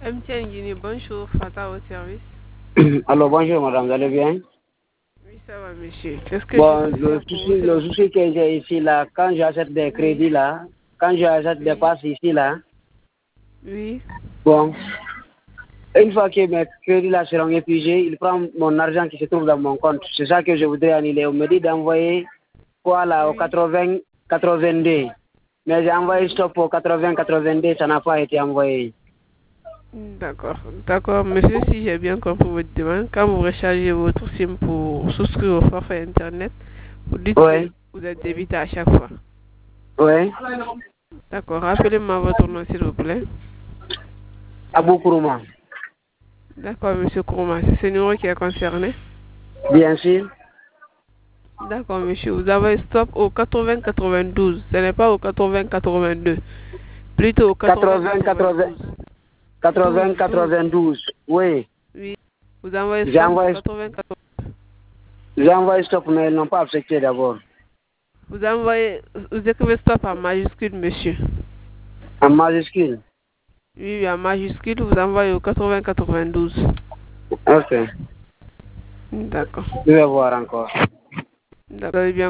MTN Guinée, bonjour, Fata au service. Alors bonjour madame, vous allez bien? Oui, ça va monsieur. Qu'est-ce que Bon, je peux faire pour vous? le souci que j'ai ici là, quand j'achète des crédits là, quand j'achète des passes ici là, Oui. bon, une fois que mes crédits là seront épuisés, il prend mon argent qui se trouve dans mon compte. C'est ça que je voudrais annuler. On me dit d'envoyer quoi là au 82. Mais j'ai envoyé stop au 82, ça n'a pas été envoyé. D'accord. D'accord, monsieur, si j'ai bien compris votre demande, quand vous rechargez votre SIM pour souscrire au forfait Internet, vous dites que vous êtes débité à chaque fois. Oui. D'accord. Rappelez-moi votre nom, s'il vous plaît. Abou Kourouma. D'accord, monsieur Kourma. C'est ce numéro qui est concerné? Bien sûr. D'accord, monsieur. Vous avez stop au 80-92. Ce n'est pas au 80-82. Plutôt au 80-92. 92. Oui. Oui. Vous envoyez J'ai stop envoyé, 80-92. j'ai envoyé stop, mais ils n'ont pas accepté d'abord. Vous écrivez stop en majuscule, monsieur. En majuscule? Oui, oui, en majuscule, vous envoyez au 80-92. Ok. D'accord. Je vais voir encore. D'accord, bien.